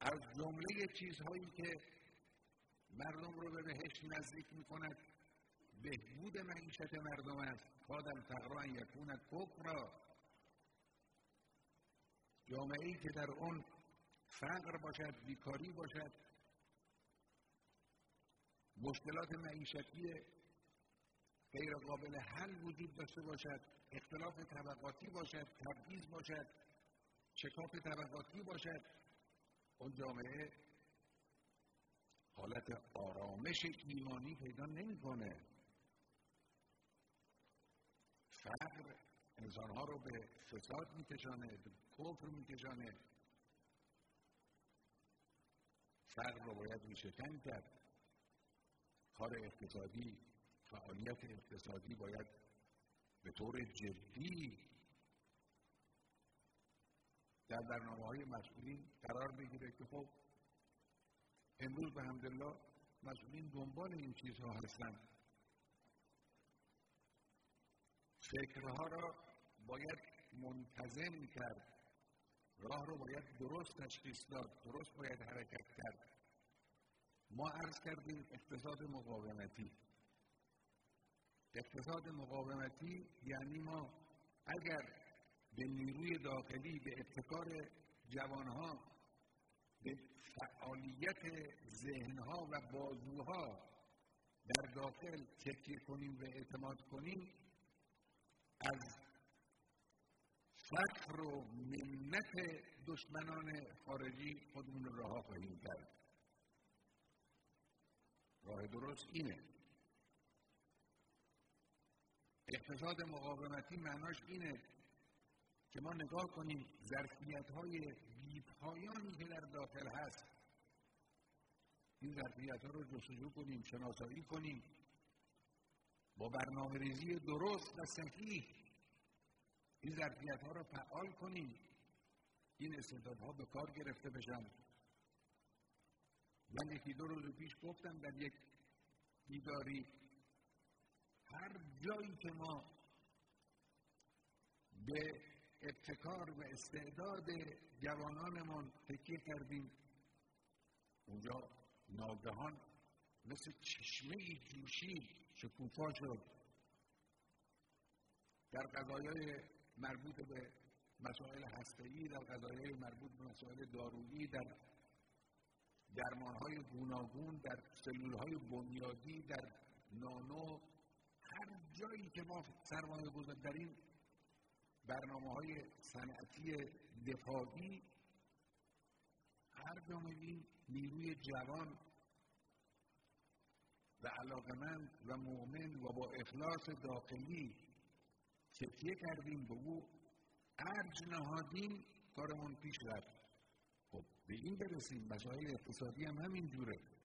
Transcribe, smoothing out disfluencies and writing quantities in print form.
از جمله چیزهایی که مردم رو به بهشت نزدیک می‌کند بهبود معیشت مردم است. کاد الفقر ان یکون کفرا، جامعه‌ای که در آن فقر باشد، بیکاری باشد، مشکلات معیشتی غیر قابل حل وجود داشته باشد، اختلاف طبقاتی باشد، تبعیض باشد، شکاف طبقاتی باشد، اون جامعه حالت آرامش ایمانی پیدا نمی‌کنه. فقر انسان‌ها رو به فساد می‌کشانه، به کفر می‌کشانه. فقر رو باید ریشه‌کن کرد. کار اقتصادی، فعالیت اقتصادی باید به طور جدی در برنامه‌های مسئولین قرار بگیره که خب امروز به حمدالله مسئولین دنبال این چیزها هستند. فکرها را باید منتظم کرد، راه رو باید درست تشخیص داد، درست باید حرکت کرد. ما عرض کردیم اقتصاد مقاومتی. اقتصاد مقاومتی یعنی ما اگر به نیروی داخلی، به ابتکار جوانها، به فعالیت ذهنها و بازوها در داخل تکیه کنیم و اعتماد کنیم، از فقر و منت دشمنان خارجی خودمون رو رها خواهیم کرد. راه درست اینه. اقتصاد مقاومتی معناش اینه که ما نگاه کنیم ظرفیت‌های بی‌پایانی که در داخل هست، این ظرفیت‌ها رو جستجو کنیم، شناسایی کنیم، با برنامه‌ریزی درست و صحیح این ظرفیت‌ها رو فعال کنیم، این استعدادها به کار گرفته بشن. من یکی دو روز پیش گفتم در یک دیداری، هر جایی که ما به ابتکار و استعداد جوانانمون تکیه کردیم، اونجا ناگهان مثل چشمه‌ای جوشید، شکوفا شد. در قضایای مربوط به مسائل هسته‌ای، در قضایای مربوط به مسائل دارویی، در درمان‌های گوناگون، در سلول‌های بنیادی، در نانو، هر جایی که ما سرمایه گذاری در این برنامه‌های صنعتی دفاعی، هر جا می‌بینیم نیروی جوان و علاقه‌مند و مؤمن و با اخلاص داخلی تکیه کردیم، به او ارج نهادیم، کارمون پیش رفت. خب به این برسیم. مسائل اقتصادی هم همین جوره.